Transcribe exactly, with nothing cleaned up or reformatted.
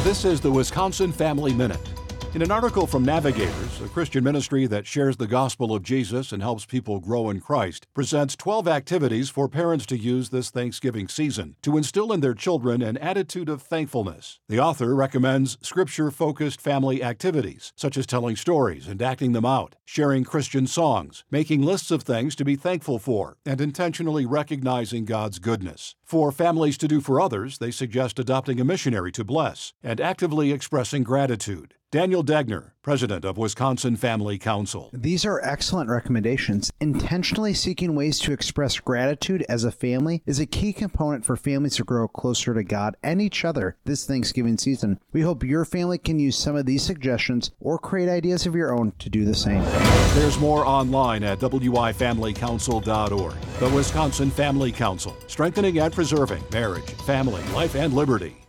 This is the Wisconsin Family Minute. In an article from Navigators, a Christian ministry that shares the gospel of Jesus and helps people grow in Christ, presents twelve activities for parents to use this Thanksgiving season to instill in their children an attitude of thankfulness. The author recommends scripture-focused family activities, such as telling stories and acting them out, sharing Christian songs, making lists of things to be thankful for, and intentionally recognizing God's goodness. For families to do for others, they suggest adopting a missionary to bless and actively expressing gratitude. Daniel Degner, president of Wisconsin Family Council. These are excellent recommendations. Intentionally seeking ways to express gratitude as a family is a key component for families to grow closer to God and each other this Thanksgiving season. We hope your family can use some of these suggestions or create ideas of your own to do the same. There's more online at w i family council dot org. The Wisconsin Family Council, strengthening and preserving marriage, family, life, and liberty.